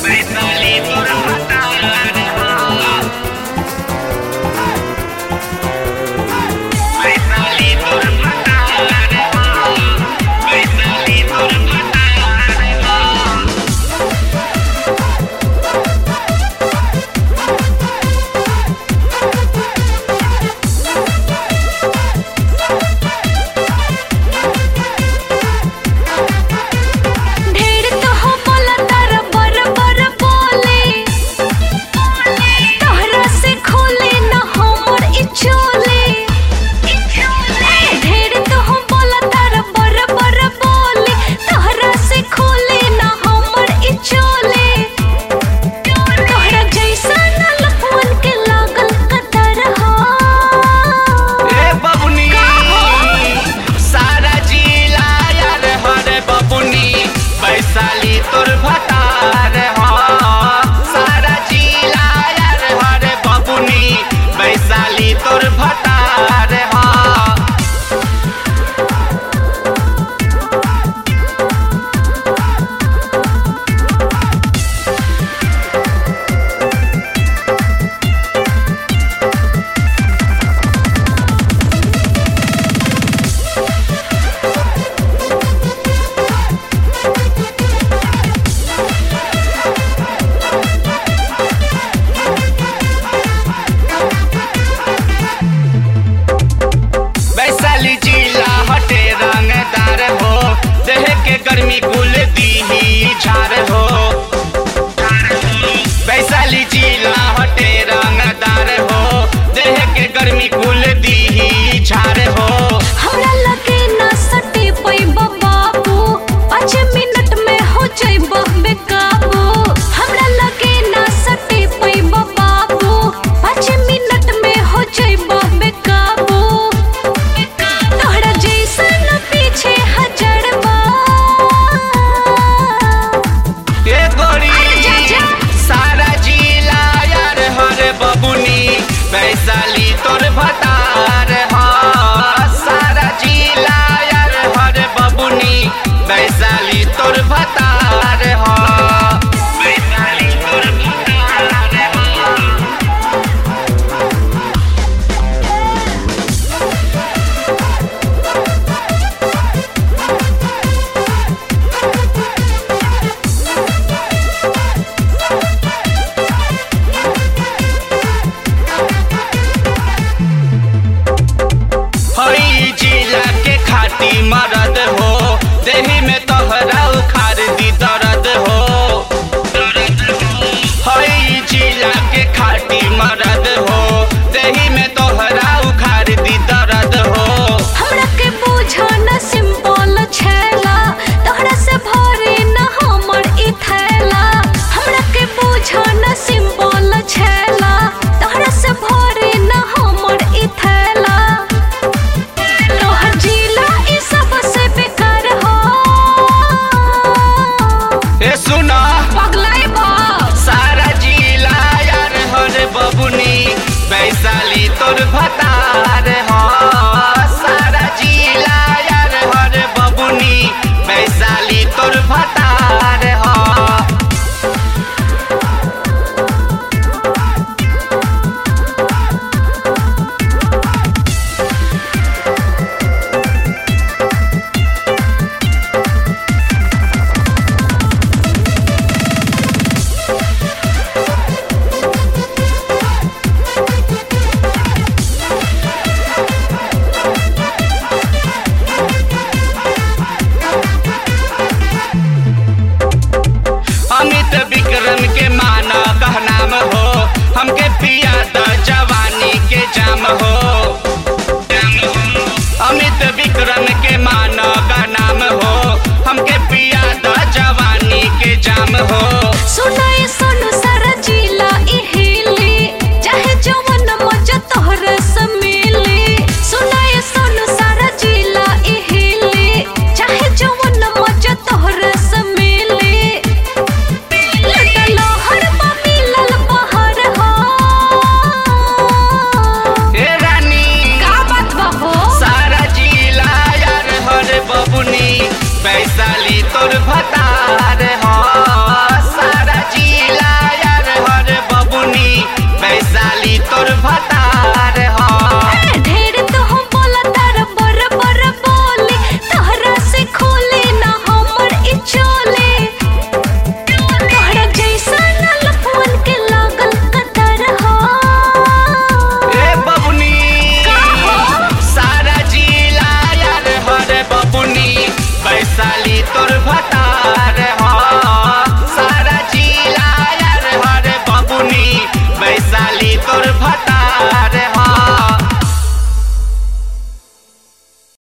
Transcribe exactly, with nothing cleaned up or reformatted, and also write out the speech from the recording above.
वैशाली तोर भतार हो वैशाली तोर भतार हो वैशाली तोर भतार हो वैशाली तोर भतार हो सारा जिला यार हरे बबुनी वैशाली तोर भतार हो गर्मी कुल दी झार हो वैशाली जिला हटे रंगदार हो देह के गर्मी कुल दी झार हो हमरा लगे ना सटे पैबा बाबू पाँच मिनट में हो जाइबा बेकाबू हमरा लगे ना सटे पैबा बाबू पाँच मिनट में हो जाइबा बेकाबू तोहरा जैसन पीछे हजार वैशाली तोर भतार हो सारा जिला यार हर बबुनी वैशाली तोर भतार हो वैशाली तोर भतार हो जिला के खाटी मरद हो देही में तोहरा उखाड़ दी दर्द हो हई जिला के खाटी मरद हो देही में तोहरा उखाड़ दी दर्द हो हमरा के बुझा न सिंपल छेला तोहरा से भरे न हमर ई थैला हमरा के बुझा न सिंपल छेला तोहरा से भरे न हमर ई थैला वैशाली तोर भतार हो सारा जिला यार हर बबुनी वैशाली तोर भतार हो अमित विक्रम के माना कहनाम हो हमके पिया द जवानी के जाम हो अमित विक्रम के माना कहनाम हो हमके पिया द जवानी के जाम हो सुनाए